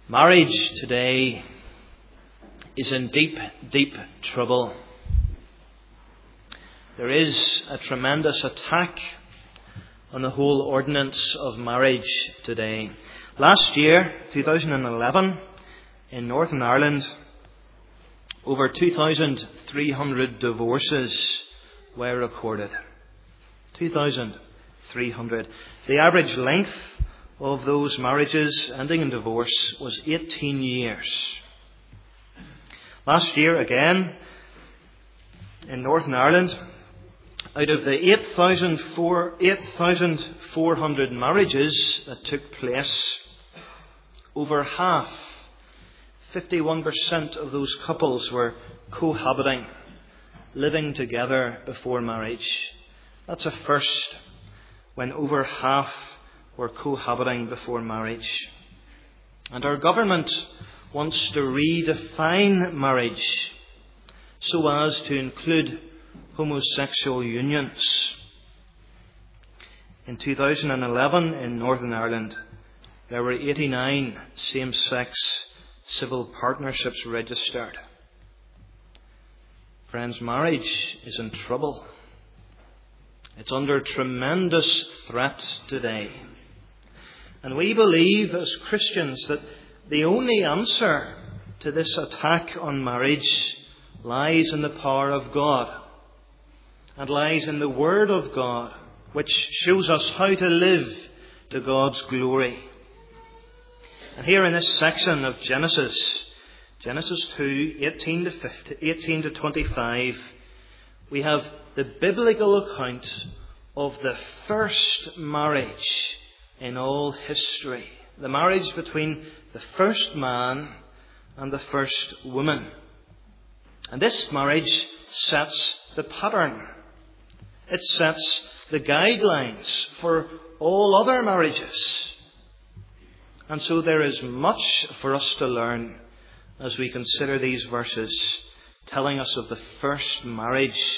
Marriage today is in deep, deep trouble. There is a tremendous attack on the whole ordinance of marriage today. Last year, 2011, in Northern Ireland, over 2,300 divorces were recorded. 2,300. The average length of those marriages ending in divorce was 18 years. Last year, again, in Northern Ireland, out of the 8,400 marriages that took place, over half, 51% of those couples were cohabiting, living together before marriage. That's a first, when over half were cohabiting before marriage. And our government wants to redefine marriage so as to include homosexual unions. In 2011 in Northern Ireland, there were 89 same-sex civil partnerships registered. Friends, marriage is in trouble. It's under tremendous threat today. And we believe as Christians that the only answer to this attack on marriage lies in the power of God and lies in the Word of God, which shows us how to live to God's glory. And here in this section of Genesis 2, 18 to 25, we have the biblical account of the first marriage in all history. The marriage between the first man and the first woman. And this marriage sets the pattern. It sets the guidelines for all other marriages. And so there is much for us to learn as we consider these verses telling us of the first marriage.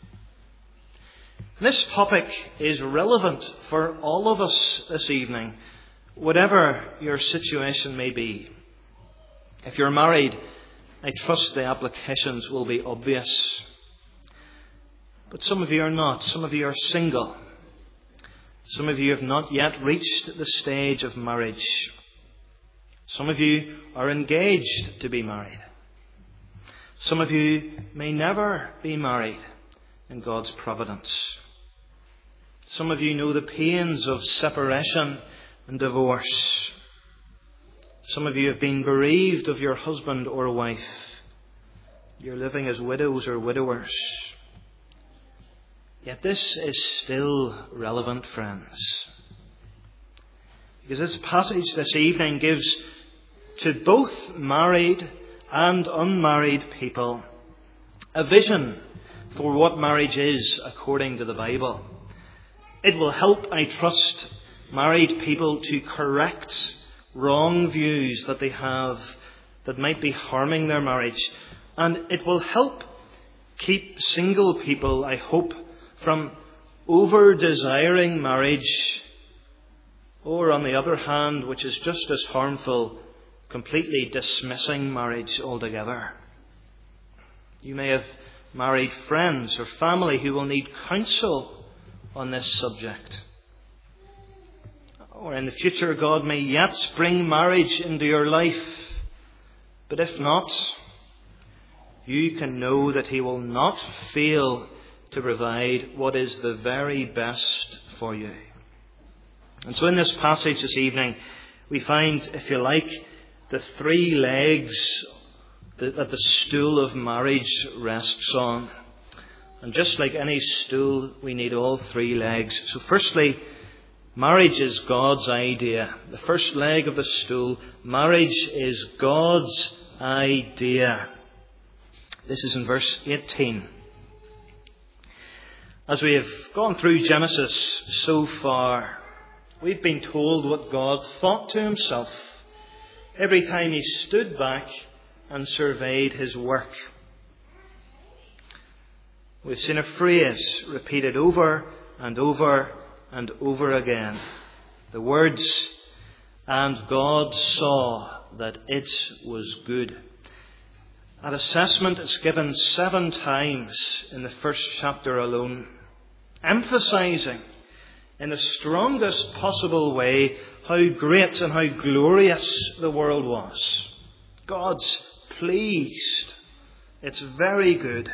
This topic is relevant for all of us this evening, whatever your situation may be. If you're married, I trust the applications will be obvious. But some of you are not. Some of you are single. Some of you have not yet reached the stage of marriage. Some of you are engaged to be married. Some of you may never be married in God's providence. Some of you know the pains of separation and divorce. Some of you have been bereaved of your husband or wife. You're living as widows or widowers. Yet this is still relevant, friends. Because this passage this evening gives to both married and unmarried people a vision for what marriage is according to the Bible. It will help, I trust, married people to correct wrong views that they have that might be harming their marriage. And it will help keep single people, I hope, from over-desiring marriage, or on the other hand, which is just as harmful, completely dismissing marriage altogether. You may have married friends or family who will need counsel on this subject. Or in the future, God may yet bring marriage into your life. But if not, you can know that He will not fail to provide what is the very best for you. And so in this passage this evening, we find, if you like, the three legs that the stool of marriage rests on. And just like any stool, we need all three legs. So firstly, marriage is God's idea. The first leg of the stool, marriage is God's idea. This is in verse 18. As we have gone through Genesis so far, we've been told what God thought to Himself every time He stood back and surveyed His work. We've seen a phrase repeated over and over and over again. The words, "And God saw that it was good. That assessment is given 7 times in the first chapter alone, emphasizing in the strongest possible way how great and how glorious the world was. God's pleased. It's very good.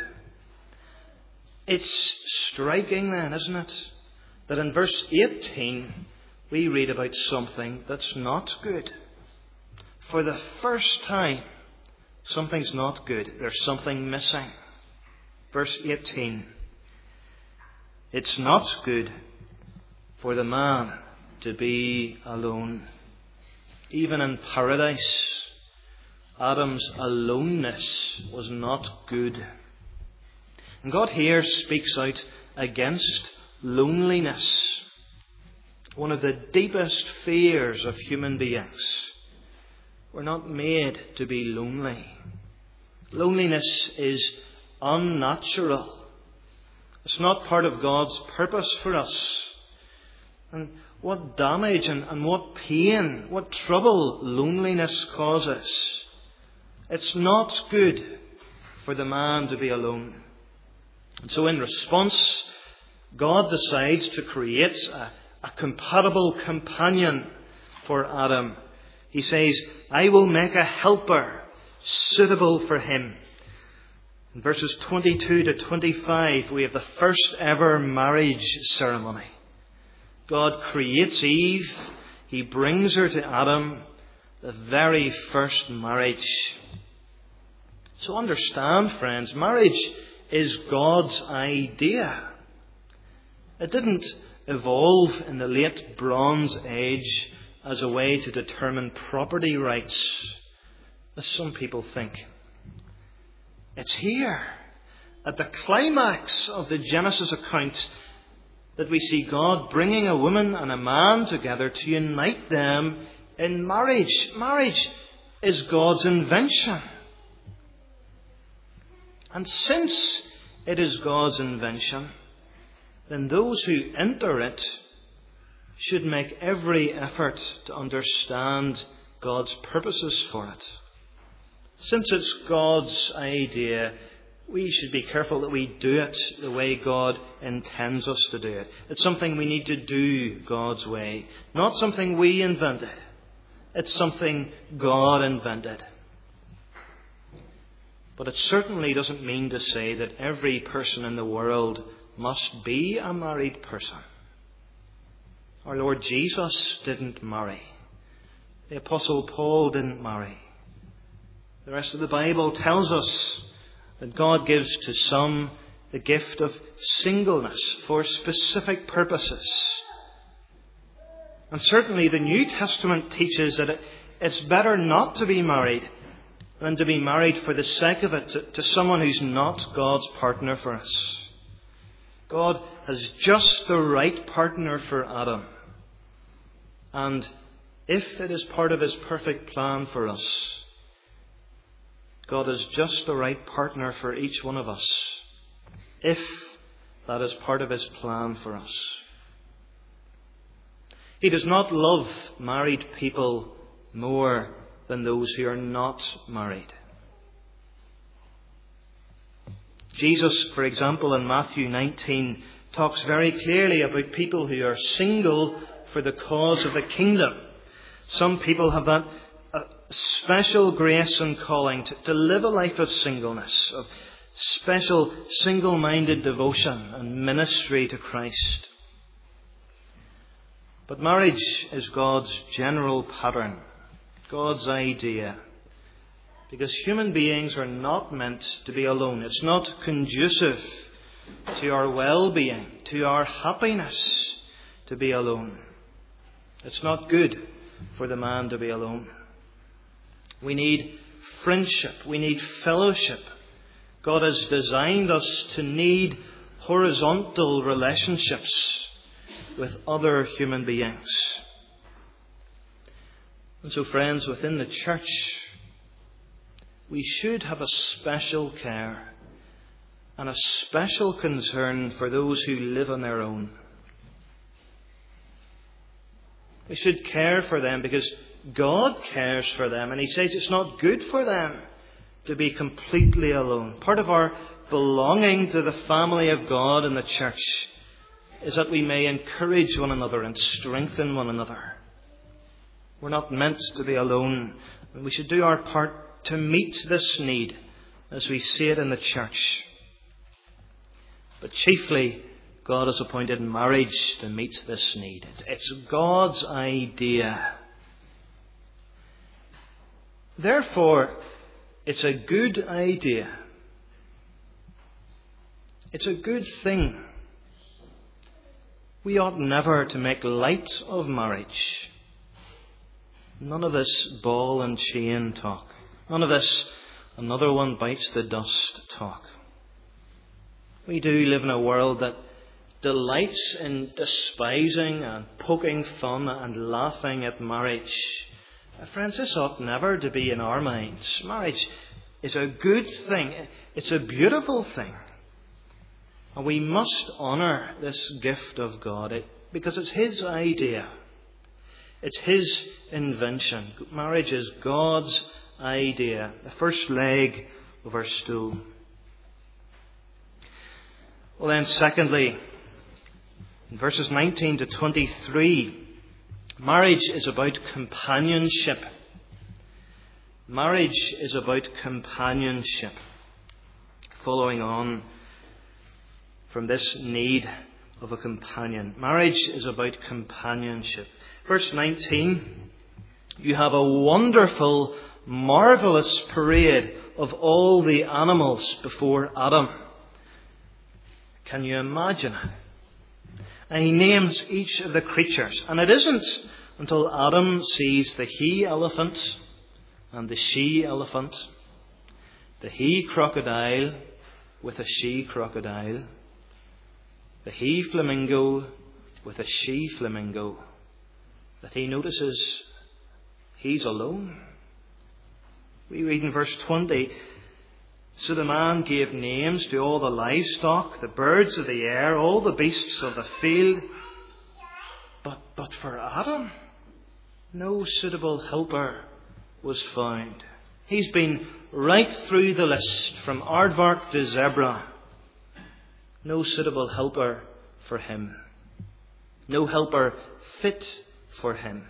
It's striking then, isn't it, that in verse 18 we read about something that's not good. For the first time, something's not good. There's something missing. Verse 18. It's not good for the man to be alone. Even in paradise, Adam's aloneness was not good. And God here speaks out against loneliness, one of the deepest fears of human beings. We're not made to be lonely. Loneliness is unnatural. It's not part of God's purpose for us. And what damage and what pain, what trouble loneliness causes. It's not good for the man to be alone. And so in response, God decides to create a compatible companion for Adam. He says, I will make a helper suitable for him. In verses 22 to 25, we have the first ever marriage ceremony. God creates Eve. He brings her to Adam, the very first marriage. So understand, friends, marriage is God's idea. It didn't evolve in the late Bronze Age as a way to determine property rights, as some people think. It's here, at the climax of the Genesis account, that we see God bringing a woman and a man together to unite them in marriage. Marriage is God's invention. And since it is God's invention, then those who enter it should make every effort to understand God's purposes for it. Since it's God's idea, we should be careful that we do it the way God intends us to do it. It's something we need to do God's way, not something we invented. It's something God invented. But it certainly doesn't mean to say that every person in the world must be a married person. Our Lord Jesus didn't marry. The Apostle Paul didn't marry. The rest of the Bible tells us that God gives to some the gift of singleness for specific purposes. And certainly the New Testament teaches that it's better not to be married than to be married for the sake of it to someone who's not God's partner for us. God has just the right partner for Adam. And if it is part of His perfect plan for us, God has just the right partner for each one of us, if that is part of His plan for us. He does not love married people more than those who are not married. Jesus, for example, in Matthew 19, talks very clearly about people who are single for the cause of the kingdom. Some people have that special grace and calling to live a life of singleness, of special single-minded devotion and ministry to Christ. But marriage is God's general pattern, God's idea. Because human beings are not meant to be alone. It's not conducive to our well-being, to our happiness to be alone. It's not good for the man to be alone. We need friendship. We need fellowship. God has designed us to need horizontal relationships with other human beings. And so, friends, within the church, we should have a special care and a special concern for those who live on their own. We should care for them because God cares for them, and he says it's not good for them to be completely alone. Part of our belonging to the family of God in the church is that we may encourage one another and strengthen one another. We're not meant to be alone. We should do our part to meet this need as we see it in the church. But chiefly, God has appointed marriage to meet this need. It's God's idea. Therefore, it's a good idea. It's a good thing. We ought never to make light of marriage. None of this ball and chain talk. None of this another one bites the dust talk. We do live in a world that delights in despising and poking fun and laughing at marriage. Friends, this ought never to be in our minds. Marriage is a good thing. It's a beautiful thing. And we must honour this gift of God because it's His idea. It's His invention. Marriage is God's idea, the first leg of our stool. Well then, secondly, in verses 19 to 23, marriage is about companionship. Marriage is about companionship. Following on from this need of a companion. Marriage is about companionship. Verse 19, you have a wonderful, marvellous parade of all the animals before Adam. Can you imagine it? And he names each of the creatures. And it isn't until Adam sees the he-elephant and the she-elephant, the he-crocodile with a she-crocodile, the he-flamingo with a she-flamingo, that he notices he's alone. We read in verse 20, so the man gave names to all the livestock, the birds of the air, all the beasts of the field. But for Adam, no suitable helper was found. He's been right through the list, from aardvark to zebra. No suitable helper for him. No helper fit for him.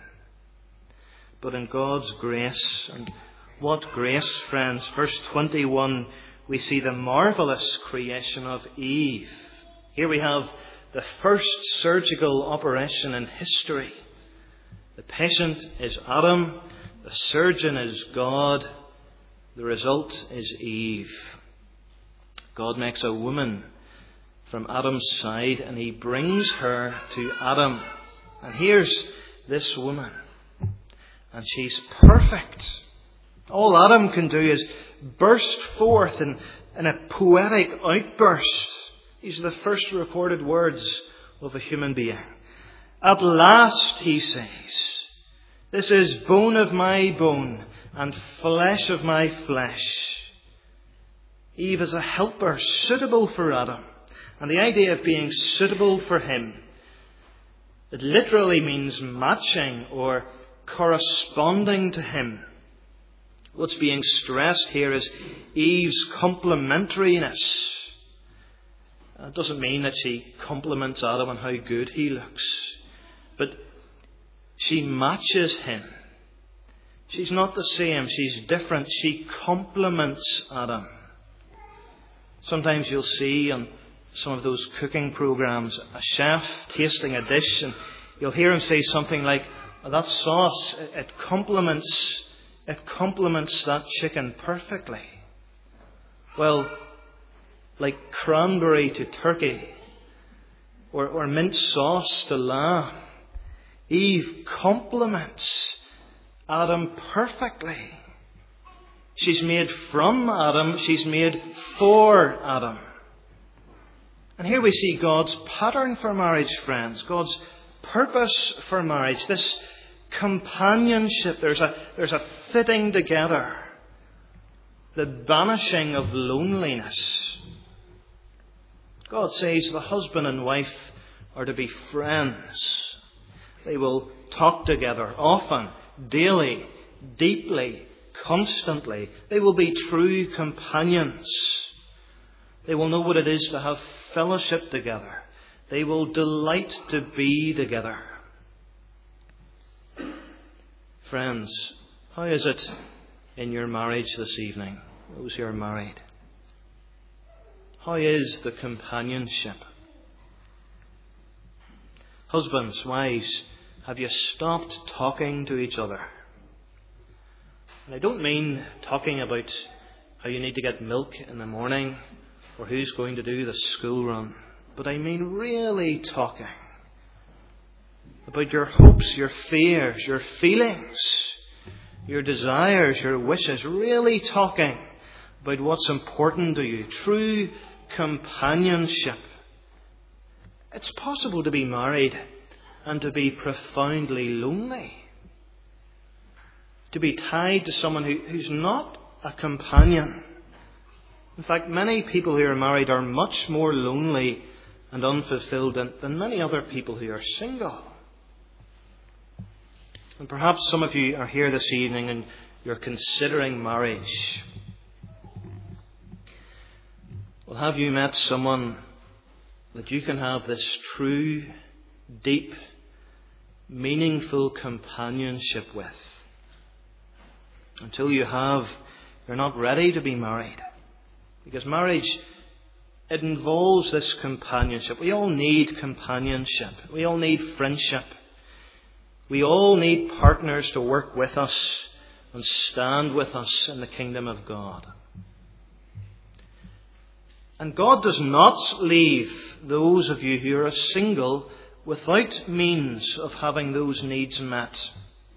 But in God's grace, and what grace, friends? Verse 21, we see the marvellous creation of Eve. Here we have the first surgical operation in history. The patient is Adam, the surgeon is God, the result is Eve. God makes a woman from Adam's side, and he brings her to Adam. And here's this woman, and she's perfect. All Adam can do is burst forth in a poetic outburst. These are the first recorded words of a human being. At last, he says, this is bone of my bone and flesh of my flesh. Eve is a helper suitable for Adam. And the idea of being suitable for him, it literally means matching or corresponding to him. What's being stressed here is Eve's complementariness. It doesn't mean that she compliments Adam on how good he looks, but she matches him. She's not the same, she's different. She complements Adam. Sometimes you'll see on some of those cooking programs a chef tasting a dish, and you'll hear him say something like, that sauce, it complements that chicken perfectly. Well, like cranberry to turkey, or mint sauce to lamb, Eve complements Adam perfectly. She's made from Adam, she's made for Adam. And here we see God's pattern for marriage, friends. God's purpose for marriage. This companionship. There's a fitting together. The banishing of loneliness. God says the husband and wife are to be friends. They will talk together often, daily, deeply, constantly. They will be true companions. They will know what it is to have fellowship together. They will delight to be together. Friends, how is it in your marriage this evening, those who are married? How is the companionship? Husbands, wives, have you stopped talking to each other? And I don't mean talking about how you need to get milk in the morning or who's going to do the school run, but I mean really talking about your hopes, your fears, your feelings, your desires, your wishes, really talking about what's important to you. True companionship. It's possible to be married and to be profoundly lonely. To be tied to someone who's not a companion. In fact, many people who are married are much more lonely and unfulfilled than many other people who are single. And perhaps some of you are here this evening and you're considering marriage. Well, have you met someone that you can have this true, deep, meaningful companionship with? Until you have, you're not ready to be married. Because marriage, it involves this companionship. We all need companionship. We all need friendship. We all need partners to work with us and stand with us in the kingdom of God. And God does not leave those of you who are single without means of having those needs met.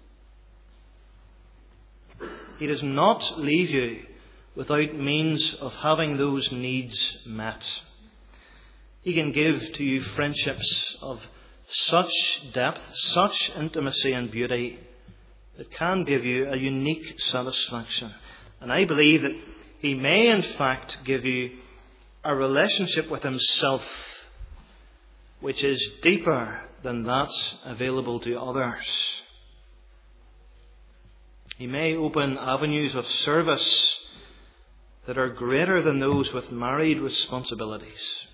He does not leave you without means of having those needs met. He can give to you friendships of such depth, such intimacy and beauty that can give you a unique satisfaction. And I believe that He may in fact give you a relationship with Himself which is deeper than that available to others. He may open avenues of service that are greater than those with married responsibilities.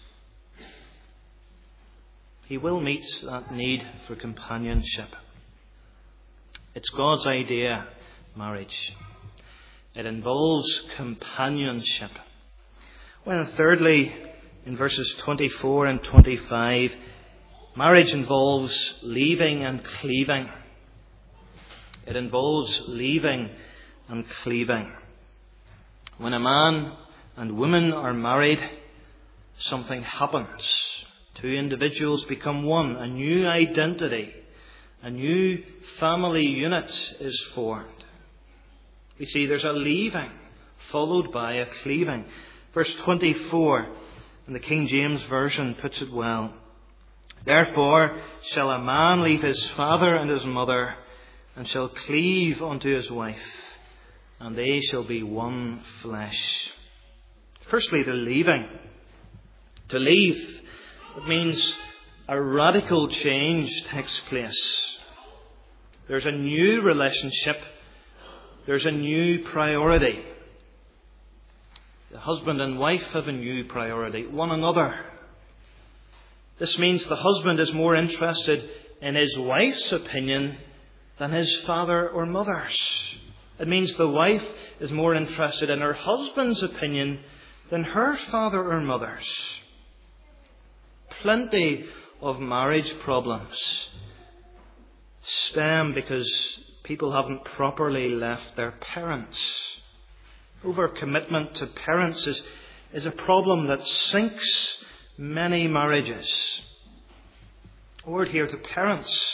He will meet that need for companionship. It's God's idea, marriage. It involves companionship. Well, thirdly, in verses 24 and 25, marriage involves leaving and cleaving. It involves leaving and cleaving. When a man and woman are married, something happens. Two individuals become one. A new identity, a new family unit is formed. We see there's a leaving followed by a cleaving. Verse 24 in the King James Version puts it well. Therefore shall a man leave his father and his mother, and shall cleave unto his wife, and they shall be one flesh. Firstly, the leaving. To leave, it means a radical change takes place. There's a new relationship. There's a new priority. The husband and wife have a new priority, one another. This means the husband is more interested in his wife's opinion than his father or mother's. It means the wife is more interested in her husband's opinion than her father or mother's. Plenty of marriage problems stem because people haven't properly left their parents. Overcommitment to parents is a problem that sinks many marriages. A word here to parents.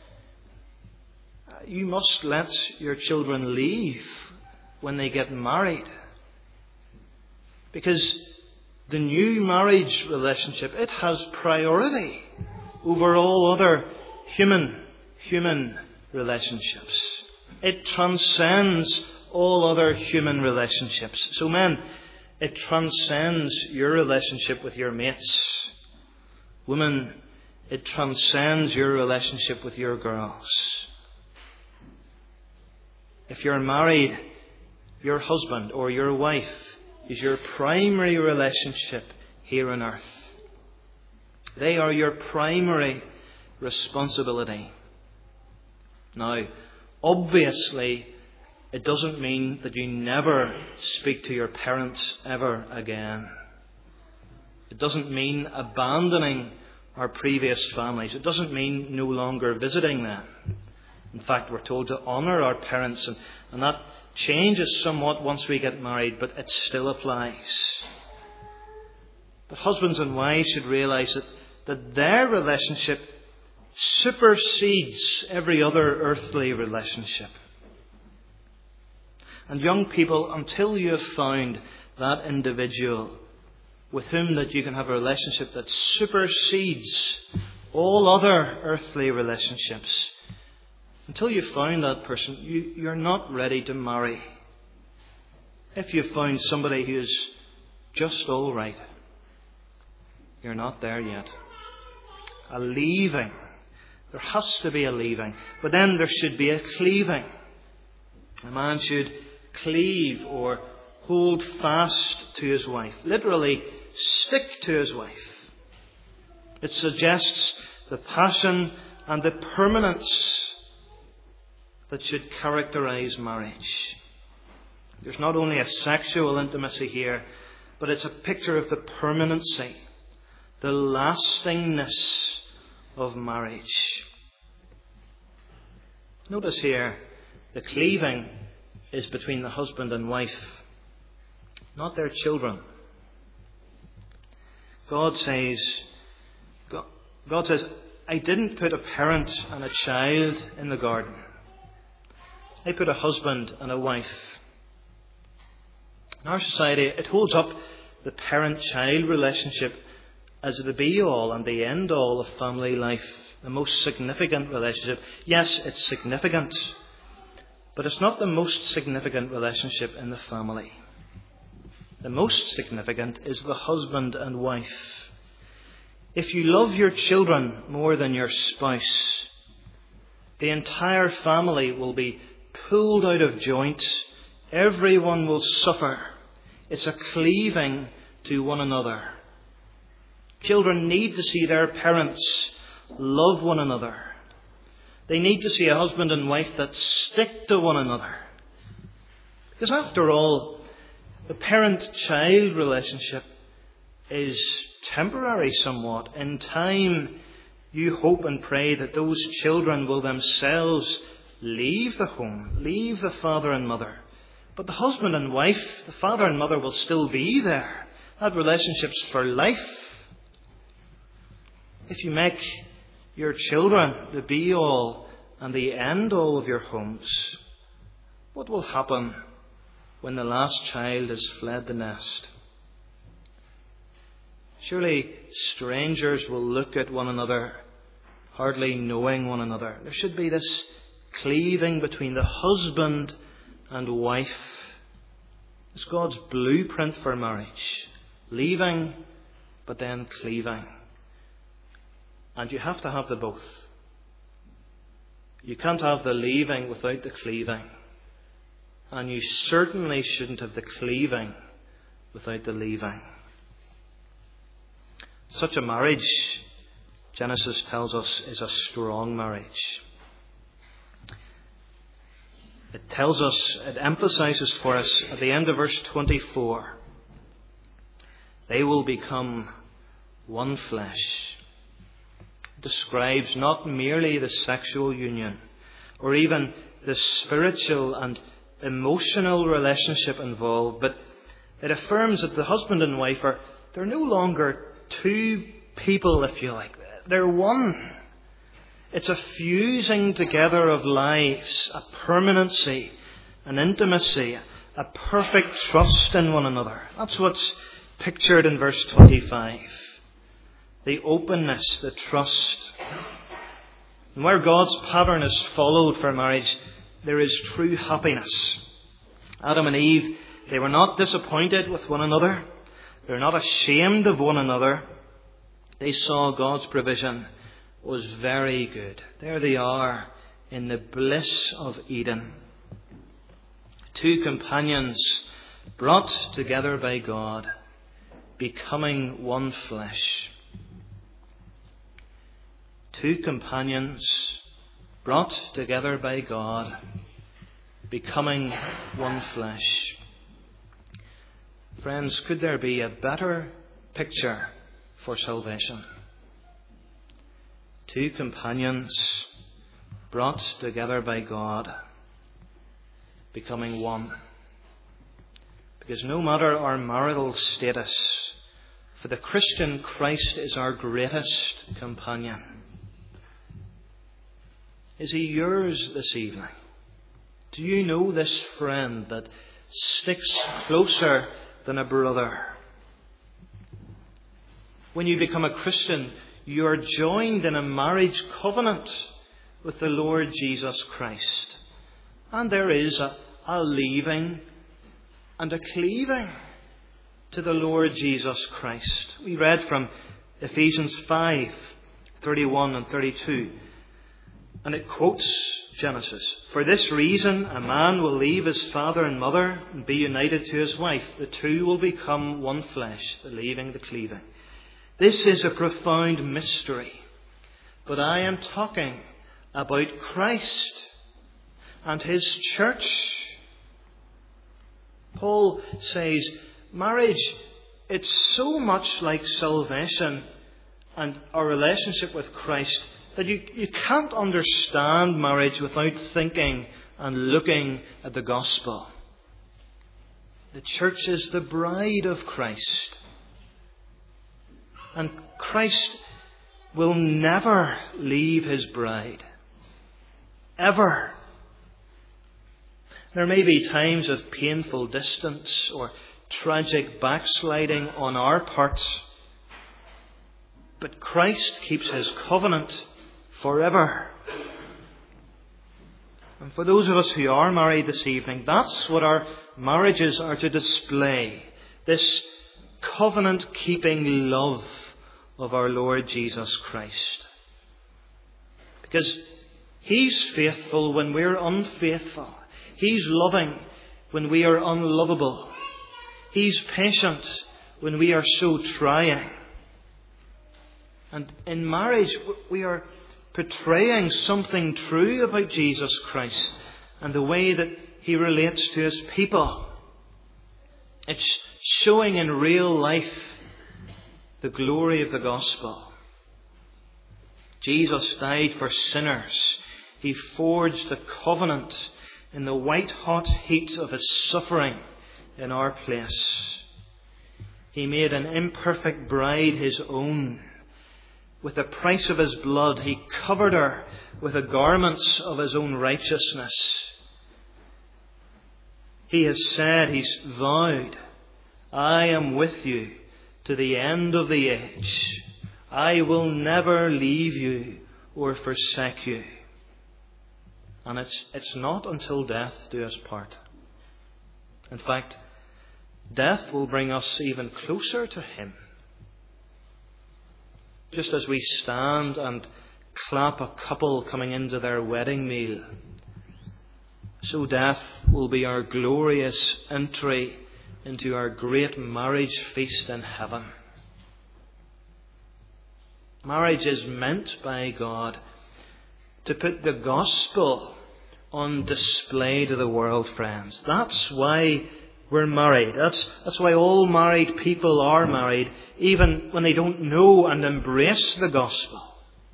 You must let your children leave when they get married. Because the new marriage relationship, it has priority over all other human relationships. It transcends all other human relationships. So men, it transcends your relationship with your mates. Women, it transcends your relationship with your girls. If you're married, your husband or your wife is your primary relationship here on earth. They are your primary responsibility. Now, obviously, it doesn't mean that you never speak to your parents ever again. It doesn't mean abandoning our previous families. It doesn't mean no longer visiting them. In fact, we're told to honour our parents, and that changes somewhat once we get married, but it still applies. But husbands and wives should realise that their relationship supersedes every other earthly relationship. And young people, until you have found that individual with whom that you can have a relationship that supersedes all other earthly relationships, until you've found that person, you're not ready to marry. If you've found somebody who is just all right, you're not there yet. A leaving. There has to be a leaving. But then there should be a cleaving. A man should cleave or hold fast to his wife. Literally, stick to his wife. It suggests the passion and the permanence that should characterize marriage. There's not only a sexual intimacy here, but it's a picture of the permanency, the lastingness of marriage. Notice here, the cleaving is between the husband and wife, not their children. God says, I didn't put a parent and a child in the garden. I put a husband and a wife. In our society, it holds up the parent-child relationship as the be-all and the end-all of family life, the most significant relationship. Yes, it's significant, but it's not the most significant relationship in the family. The most significant is the husband and wife. If you love your children more than your spouse, the entire family will be pulled out of joint. Everyone will suffer. It's a cleaving to one another. Children need to see their parents love one another. They need to see a husband and wife that stick to one another. Because after all, the parent-child relationship is temporary somewhat. In time, you hope and pray that those children will themselves leave the home, leave the father and mother. But the husband and wife, the father and mother will still be there. That relationship's for life. If you make your children the be-all and the end-all of your homes, what will happen when the last child has fled the nest? Surely strangers will look at one another, hardly knowing one another. There should be this cleaving between the husband and wife. It's God's blueprint for marriage. Leaving, but then cleaving. And you have to have the both. You can't have the leaving without the cleaving. And you certainly shouldn't have the cleaving without the leaving. Such a marriage, Genesis tells us, is a strong marriage. It tells us, it emphasizes for us at the end of verse 24, they will become one flesh. It describes not merely the sexual union or even the spiritual and emotional relationship involved, but it affirms that the husband and wife they're no longer two people, if you like. They're one. It's a fusing together of lives, a permanency, an intimacy, a perfect trust in one another. That's what's pictured in verse 25. The openness, the trust. And where God's pattern is followed for marriage, there is true happiness. Adam and Eve, they were not disappointed with one another. They're not ashamed of one another. They saw God's provision was very good. There they are in the bliss of Eden. Two companions brought together by God, becoming one flesh. Two companions brought together by God, becoming one flesh. Friends, could there be a better picture for salvation? Two companions brought together by God, becoming one. Because no matter our marital status, for the Christian, Christ is our greatest companion. Is he yours this evening? Do you know this friend that sticks closer than a brother? When you become a Christian, you are joined in a marriage covenant with the Lord Jesus Christ. And there is a leaving and a cleaving to the Lord Jesus Christ. We read from Ephesians 5:31 and 32. And it quotes Genesis. For this reason, a man will leave his father and mother and be united to his wife. The two will become one flesh, the leaving, the cleaving. This is a profound mystery. But I am talking about Christ and his church. Paul says, marriage, it's so much like salvation and our relationship with Christ that you can't understand marriage without thinking and looking at the gospel. The church is the bride of Christ. And Christ will never leave his bride. Ever. There may be times of painful distance or tragic backsliding on our part, but Christ keeps his covenant forever. And for those of us who are married this evening, that's what our marriages are to display. This covenant-keeping love of our Lord Jesus Christ. Because he's faithful when we're unfaithful. He's loving when we are unlovable. He's patient when we are so trying. And in marriage, we are portraying something true about Jesus Christ and the way that he relates to his people. It's showing in real life the glory of the gospel. Jesus died for sinners. He forged a covenant in the white-hot heat of his suffering in our place. He made an imperfect bride his own. With the price of his blood, he covered her with the garments of his own righteousness. He has said, he's vowed, I am with you to the end of the age. I will never leave you or forsake you. And it's not until death do us part. In fact, death will bring us even closer to him. Just as we stand and clap a couple coming into their wedding meal, so death will be our glorious entry into our great marriage feast in heaven. Marriage is meant by God to put the gospel on display to the world, friends. That's why we're married. That's why all married people are married, even when they don't know and embrace the gospel.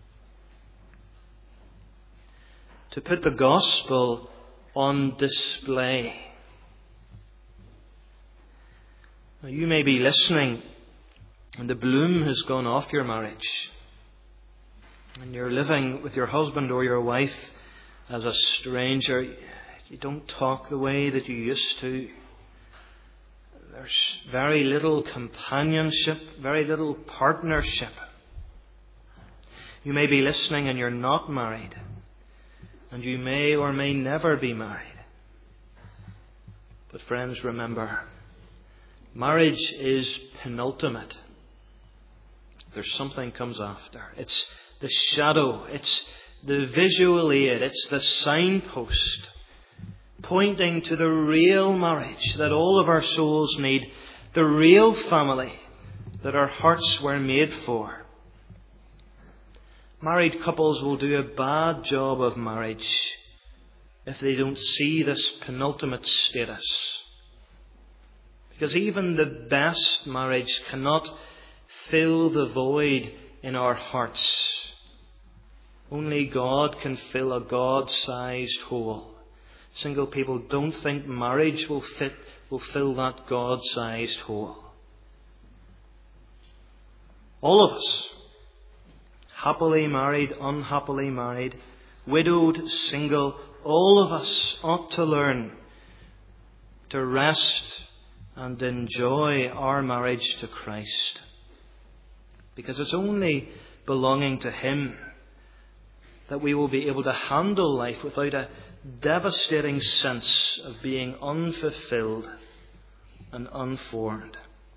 To put the gospel on display. Now, you may be listening and the bloom has gone off your marriage. And you're living with your husband or your wife as a stranger. You don't talk the way that you used to. There's very little companionship, very little partnership. You may be listening and you're not married. And you may or may never be married. But friends, remember, marriage is penultimate. There's something comes after. It's the shadow. It's the visual aid. It's the signpost pointing to the real marriage that all of our souls need, the real family that our hearts were made for. Married couples will do a bad job of marriage if they don't see this penultimate status. Because even the best marriage cannot fill the void in our hearts. Only God can fill a God-sized hole. Single people, don't think marriage will fill that God-sized hole. All of us, happily married, unhappily married, widowed, single, all of us ought to learn to rest and enjoy our marriage to Christ. Because it's only belonging to Him that we will be able to handle life without a devastating sense of being unfulfilled and unformed.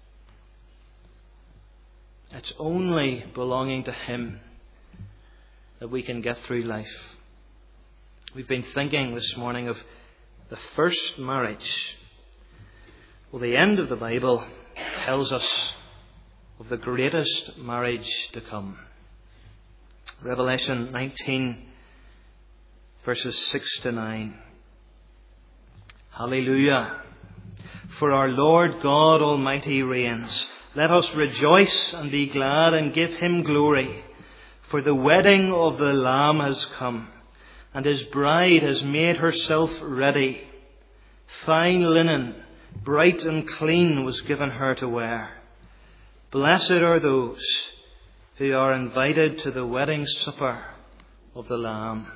It's only belonging to Him that we can get through life. We've been thinking this morning of the first marriage. Well, the end of the Bible tells us of the greatest marriage to come. Revelation 19, verses 6 to 9. Hallelujah! For our Lord God Almighty reigns. Let us rejoice and be glad and give Him glory. For the wedding of the Lamb has come, and His bride has made herself ready. Fine linen, bright and clean, was given her to wear. Blessed are those who are invited to the wedding supper of the Lamb.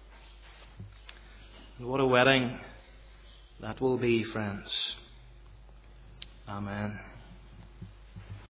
And what a wedding that will be, friends. Amen.